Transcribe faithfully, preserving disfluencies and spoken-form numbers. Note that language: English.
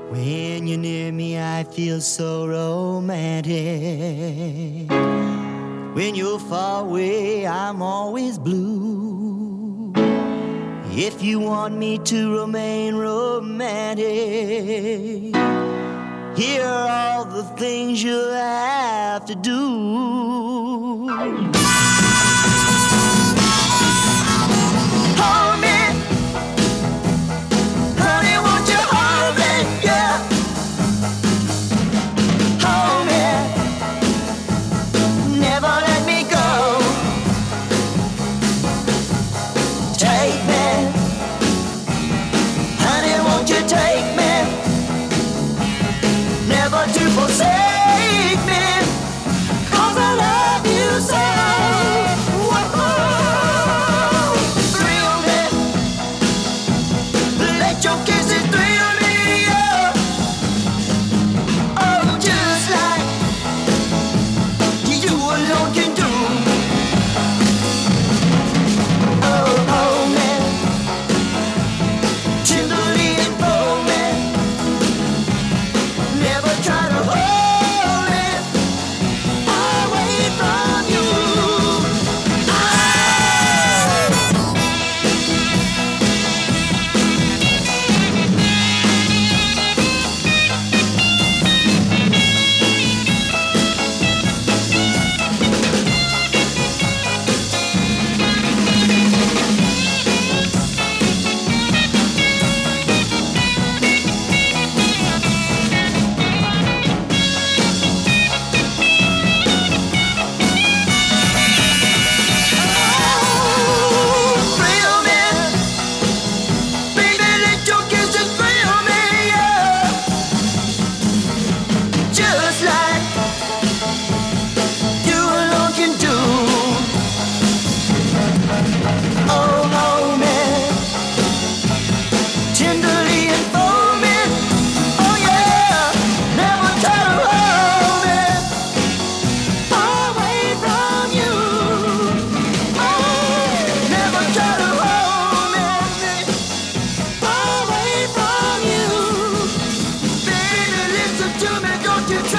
When you're near me, I feel so romantic. When you're far away, I'm always blue. If you want me to remain romantic, here are all the things you'll have to do. Hold me, honey, won't you hold me, yeah. Hold me, never let me go. Take me, honey, won't you take me, never to forsake me, 'cause I love you so. Whoa. Thrill me, let your kisses thrill me, yeah. Oh, just like you alone can do. Oh, hold me, tenderly enfold me, never try to hold me away from you. Ah! Thrill me, baby, let your kisses thrill me, yeah. Just like you alone can do. Oh, hold me, tenderly enfold me. Oh yeah, never try to hold me away from you. Oh, never try to hold me away from you. Baby, listen to me, don't you try.